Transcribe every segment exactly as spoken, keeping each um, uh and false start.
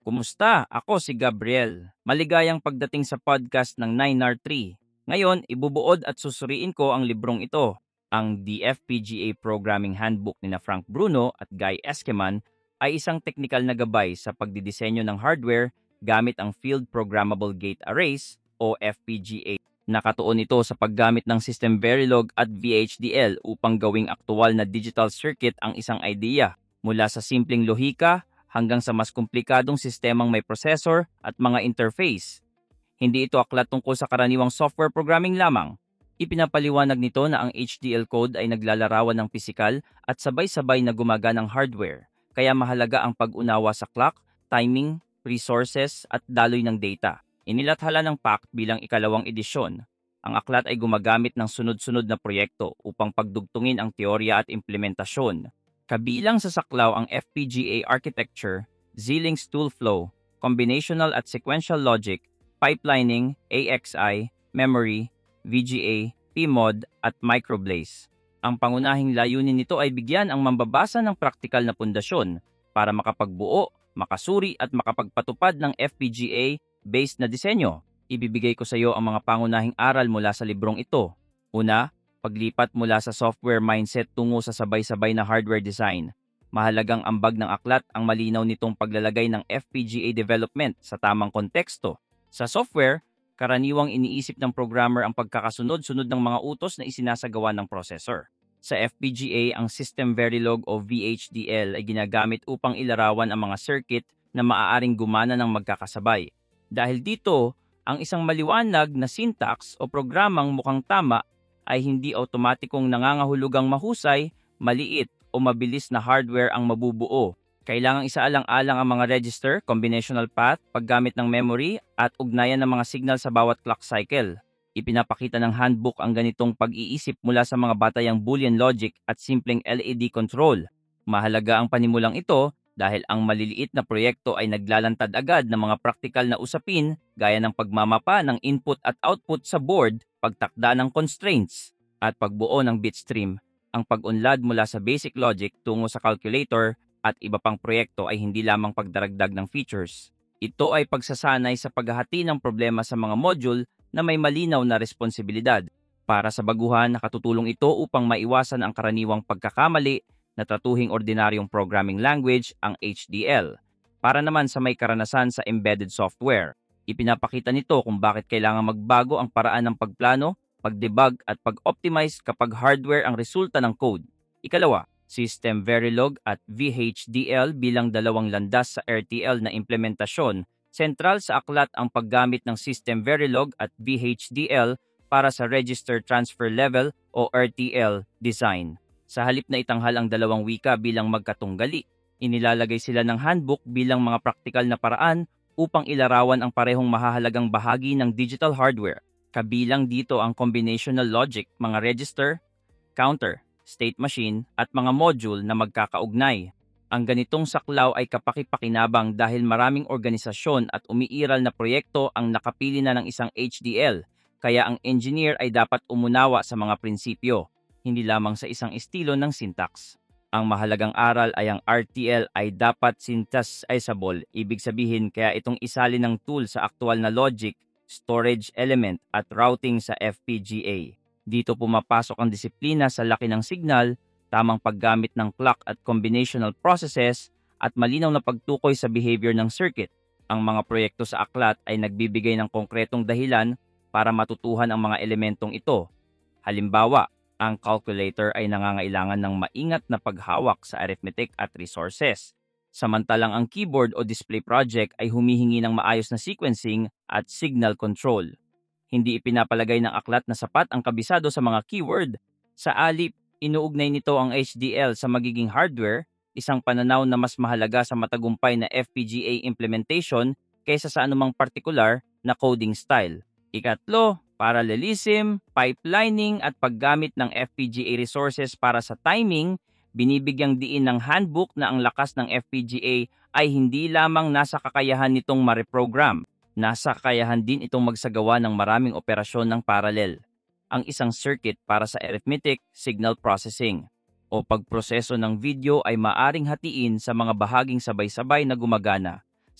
Kumusta? Ako si Gabriel. Maligayang pagdating sa podcast ng nine R three. Ngayon, ibubuod at susuriin ko ang librong ito. Ang D F P G A Programming Handbook ni na Frank Bruno at Guy Eskeman ay isang teknikal na gabay sa pagdidisenyo ng hardware gamit ang Field Programmable Gate Arrays o F P G A. Nakatuon ito sa paggamit ng System Verilog at V H D L upang gawing aktual na digital circuit ang isang idea. Mula sa simpleng lohika hanggang sa mas komplikadong sistemang may processor at mga interface. Hindi ito aklat tungkol sa karaniwang software programming lamang. Ipinapaliwanag nito na ang H D L code ay naglalarawan ng pisikal at sabay-sabay na gumaganang hardware, kaya mahalaga ang pag-unawa sa clock, timing, resources at daloy ng data. Inilathala ng P A C bilang ikalawang edisyon. Ang aklat ay gumagamit ng sunod-sunod na proyekto upang pagdugtungin ang teorya at implementasyon. Kabilang sa saklaw ang F P G A architecture, Z-Link's tool flow, combinational at sequential logic, pipelining, A X I, memory, V G A, P MOD, at microblaze. Ang pangunahing layunin nito ay bigyan ang mambabasa ng praktikal na pundasyon para makapagbuo, makasuri at makapagpatupad ng F P G A-based na disenyo. Ibibigay ko sa iyo ang mga pangunahing aral mula sa librong ito. Una, paglipat mula sa software mindset tungo sa sabay-sabay na hardware design. Mahalagang ambag ng aklat ang malinaw nitong paglalagay ng F P G A development sa tamang konteksto. Sa software, karaniwang iniisip ng programmer ang pagkakasunod-sunod ng mga utos na isinasagawa ng processor. Sa F P G A, ang System Verilog o V H D L ay ginagamit upang ilarawan ang mga circuit na maaaring gumana ng magkakasabay. Dahil dito, ang isang maliwanag na syntax o programang mukhang tama ay hindi automatikong nangangahulugang mahusay, maliit o mabilis na hardware ang mabubuo. Kailangang isaalang-alang ang mga register, combinational path, paggamit ng memory at ugnayan ng mga signal sa bawat clock cycle. Ipinapakita ng handbook ang ganitong pag-iisip mula sa mga batayang Boolean logic at simpleng L E D control. Mahalaga ang panimulang ito dahil ang maliliit na proyekto ay naglalantad agad ng mga praktikal na usapin gaya ng pagmamapa ng input at output sa board, pagtakda ng constraints, at pagbuo ng bitstream. Ang pag-unlad mula sa basic logic tungo sa calculator at iba pang proyekto ay hindi lamang pagdaragdag ng features. Ito ay pagsasanay sa paghahati ng problema sa mga module na may malinaw na responsibilidad. Para sa baguhan, nakatutulong ito upang maiwasan ang karaniwang pagkakamali na tratuhing ordinaryong programming language, ang H D L. Para naman sa may karanasan sa embedded software, ipinapakita nito kung bakit kailangan magbago ang paraan ng pagplano, pag-debug at pag-optimize kapag hardware ang resulta ng code. Ikalawa, System Verilog at V H D L bilang dalawang landas sa R T L na implementasyon. Sentral sa aklat ang paggamit ng System Verilog at V H D L para sa Register Transfer Level o R T L design. Sa halip na itanghal ang dalawang wika bilang magkatunggali, inilalagay sila ng handbook bilang mga praktikal na paraan upang ilarawan ang parehong mahahalagang bahagi ng digital hardware. Kabilang dito ang combinational logic, mga register, counter, state machine, at mga module na magkakaugnay. Ang ganitong saklaw ay kapaki-pakinabang dahil maraming organisasyon at umiiral na proyekto ang nakapili na ng isang H D L, kaya ang engineer ay dapat umunawa sa mga prinsipyo, hindi lamang sa isang estilo ng syntax. Ang mahalagang aral ay ang R T L ay dapat synthesizable, ibig sabihin kaya itong isali ng tool sa aktual na logic, storage element at routing sa F P G A. Dito pumapasok ang disiplina sa laki ng signal, tamang paggamit ng clock at combinational processes, at malinaw na pagtukoy sa behavior ng circuit. Ang mga proyekto sa aklat ay nagbibigay ng konkretong dahilan para matutuhan ang mga elementong ito. Halimbawa, ang calculator ay nangangailangan ng maingat na paghawak sa arithmetic at resources, samantalang ang keyboard o display project ay humihingi ng maayos na sequencing at signal control. Hindi ipinapalagay ng aklat na sapat ang kabisado sa mga keyword. Sa alip, inuugnay nito ang H D L sa magiging hardware, isang pananaw na mas mahalaga sa matagumpay na F P G A implementation kaysa sa anumang particular na coding style. Ikatlo, parallelism, pipelining at paggamit ng F P G A resources para sa timing, binibigyang diin ng handbook na ang lakas ng F P G A ay hindi lamang nasa kakayahan nitong ma-reprogram, nasa kakayahan din itong magsagawa ng maraming operasyon ng parallel. Ang isang circuit para sa arithmetic, signal processing, o pagproseso ng video ay maaring hatiin sa mga bahaging sabay-sabay na gumagana.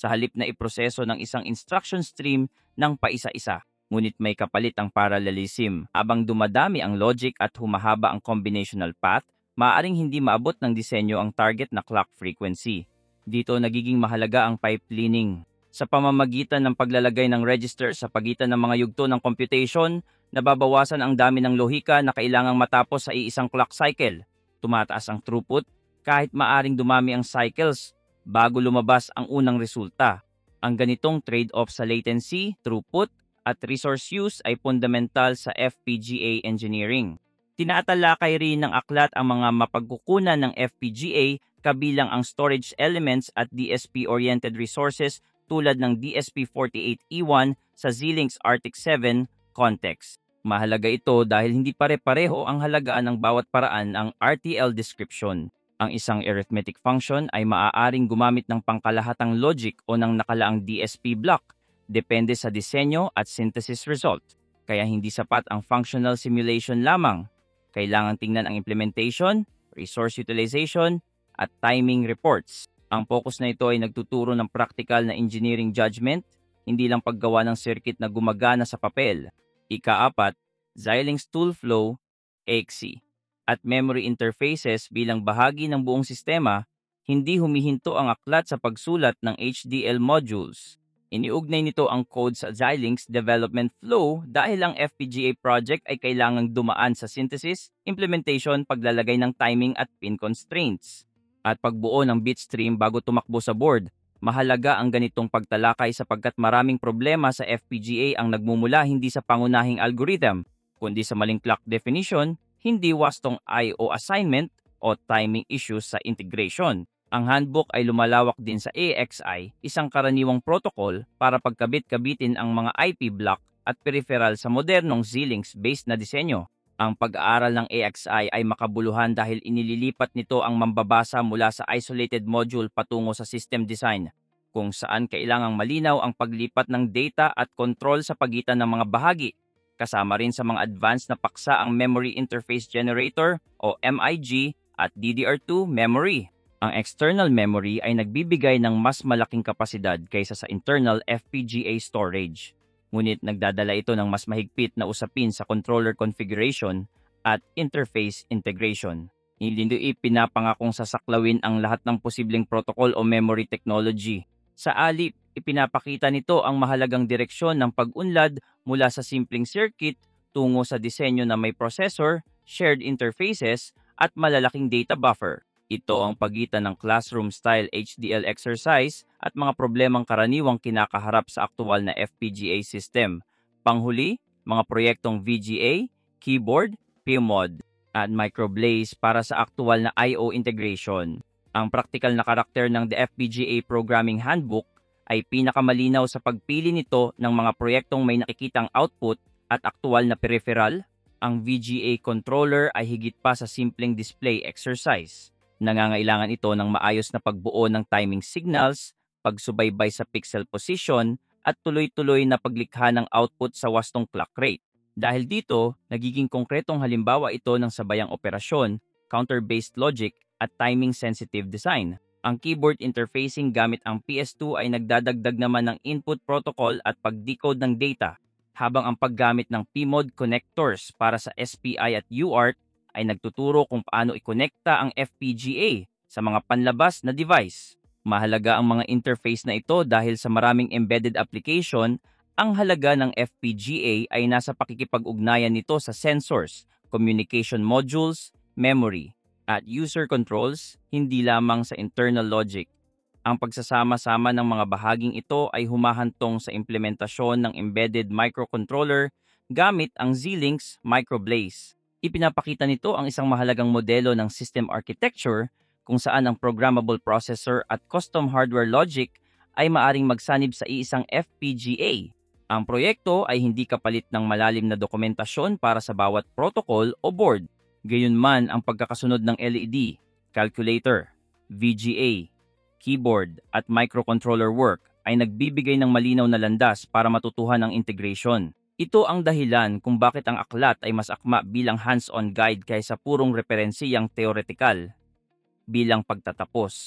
sa halip na iproseso ng isang instruction stream ng paisa-isa. Ngunit may kapalit ang parallelism. Habang dumadami ang logic at humahaba ang combinational path, maaaring hindi maabot ng disenyo ang target na clock frequency. Dito nagiging mahalaga ang pipelining. Sa pamamagitan ng paglalagay ng register sa pagitan ng mga yugto ng computation, nababawasan ang dami ng lohika na kailangang matapos sa iisang clock cycle. Tumataas ang throughput kahit maaring dumami ang cycles bago lumabas ang unang resulta. Ang ganitong trade-off sa latency, throughput, at resource use ay fundamental sa F P G A engineering. Tinatalakay rin ng aklat ang mga mapagkukunan ng F P G A kabilang ang storage elements at D S P-oriented resources tulad ng D S P forty-eight E one sa Xilinx R T X seven context. Mahalaga ito dahil hindi pare-pareho ang halagaan ng bawat paraan ng R T L description. Ang isang arithmetic function ay maaaring gumamit ng pangkalahatang logic o ng nakalaang D S P block, depende sa disenyo at synthesis result. Kaya hindi sapat ang functional simulation lamang. Kailangang tingnan ang implementation, resource utilization, at timing reports. Ang focus na ito ay nagtuturo ng practical na engineering judgment, hindi lang paggawa ng circuit na gumagana sa papel. Ika-apat, Xilinx Tool Flow, E X I, at memory interfaces bilang bahagi ng buong sistema, hindi humihinto ang aklat sa pagsulat ng H D L modules. Iniugnay nito ang code sa Xilinx development flow dahil ang F P G A project ay kailangang dumaan sa synthesis, implementation, paglalagay ng timing at pin constraints, at pagbuo ng bitstream bago tumakbo sa board. Mahalaga ang ganitong pagtalakay sapagkat maraming problema sa F P G A ang nagmumula hindi sa pangunahing algorithm, kundi sa maling clock definition, hindi wastong I O assignment, o timing issues sa integration. Ang handbook ay lumalawak din sa A X I, isang karaniwang protocol para pagkabit-kabitin ang mga I P block at peripheral sa modernong Xilinx-based na disenyo. Ang pag-aaral ng A X I ay makabuluhan dahil inililipat nito ang mambabasa mula sa isolated module patungo sa system design, kung saan kailangang malinaw ang paglipat ng data at control sa pagitan ng mga bahagi. Kasama rin sa mga advanced na paksa ang Memory Interface Generator o M I G at D D R two memory. Ang external memory ay nagbibigay ng mas malaking kapasidad kaysa sa internal F P G A storage. Ngunit nagdadala ito ng mas mahigpit na usapin sa controller configuration at interface integration. Hindi nito ipinapangakong sasaklawin ang lahat ng posibleng protocol o memory technology. Sa alip, ipinapakita nito ang mahalagang direksyon ng pag-unlad mula sa simpleng circuit tungo sa disenyo na may processor, shared interfaces, at malalaking data buffer. Ito ang pagitan ng classroom-style H D L exercise at mga problemang karaniwang kinakaharap sa aktual na F P G A system. Panghuli, mga proyektong V G A, keyboard, P M O D, at microblaze para sa aktual na I O integration. Ang praktikal na karakter ng The F P G A Programming Handbook ay pinakamalinaw sa pagpili nito ng mga proyektong may nakikitang output at aktual na peripheral. Ang V G A controller ay higit pa sa simpleng display exercise. Nangangailangan ito ng maayos na pagbuo ng timing signals, pagsubaybay sa pixel position, at tuloy-tuloy na paglikha ng output sa wastong clock rate. Dahil dito, nagiging konkretong halimbawa ito ng sabayang operasyon, counter-based logic, at timing-sensitive design. Ang keyboard interfacing gamit ang P S two ay nagdadagdag naman ng input protocol at pag-decode ng data, habang ang paggamit ng P M O D connectors para sa S P I at U A R T ay nagtuturo kung paano ikonekta ang F P G A sa mga panlabas na device. Mahalaga ang mga interface na ito dahil sa maraming embedded application, ang halaga ng F P G A ay nasa pakikipag-ugnayan nito sa sensors, communication modules, memory, at user controls, hindi lamang sa internal logic. Ang pagsasama-sama ng mga bahaging ito ay humahantong sa implementasyon ng embedded microcontroller gamit ang Xilinx Microblaze. Ipinapakita nito ang isang mahalagang modelo ng system architecture kung saan ang programmable processor at custom hardware logic ay maaring magsanib sa iisang F P G A. Ang proyekto ay hindi kapalit ng malalim na dokumentasyon para sa bawat protocol o board. Gayunman, ang pagkakasunod ng L E D, calculator, V G A, keyboard at microcontroller work ay nagbibigay ng malinaw na landas para matutuhan ang integration. Ito ang dahilan kung bakit ang aklat ay mas akma bilang hands-on guide kaysa purong referensiyang teoretikal. Bilang pagtatapos,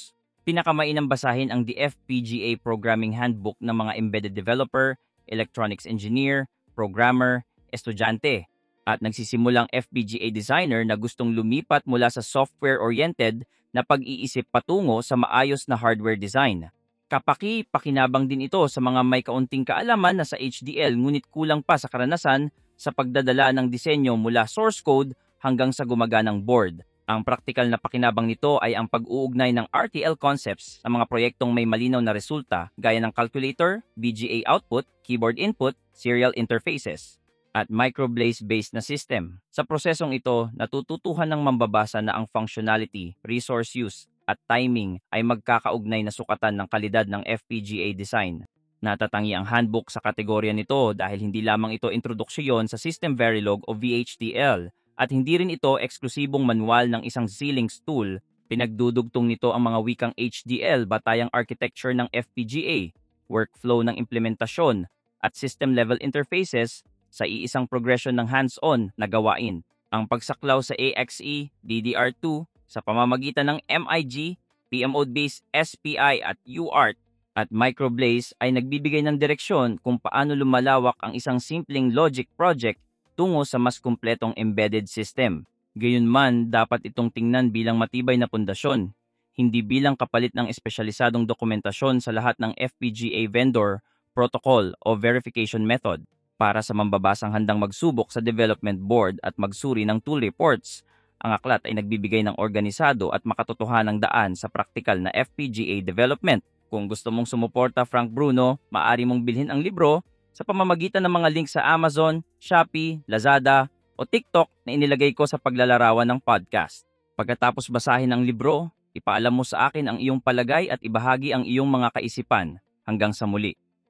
Pinakamainam basahin ang D F P G A Programming Handbook ng mga embedded developer, electronics engineer, programmer, estudyante, at nagsisimulang F P G A designer na gustong lumipat mula sa software-oriented na pag-iisip patungo sa maayos na hardware design. Kapaki-pakinabang din ito sa mga may kaunting kaalaman na sa H D L ngunit kulang pa sa karanasan sa pagdadala ng disenyo mula source code hanggang sa gumaganang board. Ang praktikal na pakinabang nito ay ang pag-uugnay ng R T L concepts sa mga proyektong may malinaw na resulta gaya ng calculator, B G A output, keyboard input, serial interfaces, at microblaze-based na system. Sa prosesong ito, natututuhan ng mambabasa na ang functionality, resource use, at timing ay magkakaugnay na sukatan ng kalidad ng F P G A design. Natatangi ang handbook sa kategorya nito dahil hindi lamang ito introduksyon sa System Verilog o V H D L, at hindi rin ito eksklusibong manual ng isang Xilinx tool. Pinagdudugtong nito ang mga wikang H D L batayang architecture ng F P G A, workflow ng implementasyon, at system-level interfaces sa iisang progression ng hands-on na gawain. Ang pagsaklaw sa A X E, D D R two, sa pamamagitan ng M I G, P M O-based S P I at U A R T, at Microblaze ay nagbibigay ng direksyon kung paano lumalawak ang isang simpleng logic project tungo sa mas kumpletong embedded system. Gayunman, dapat itong tingnan bilang matibay na pundasyon, hindi bilang kapalit ng espesyalisadong dokumentasyon sa lahat ng F P G A vendor, protocol o verification method. Para sa mambabasang handang magsubok sa development board at magsuri ng tool reports, ang aklat ay nagbibigay ng organisado at makatotohanang daan sa praktikal na F P G A development. Kung gusto mong sumuporta, Frank Bruno, maaari mong bilhin ang libro sa pamamagitan ng mga link sa Amazon, Shopee, Lazada, o TikTok na inilagay ko sa paglalarawan ng podcast. Pagkatapos basahin ang libro, ipaalam mo sa akin ang iyong palagay at ibahagi ang iyong mga kaisipan. Hanggang sa muli.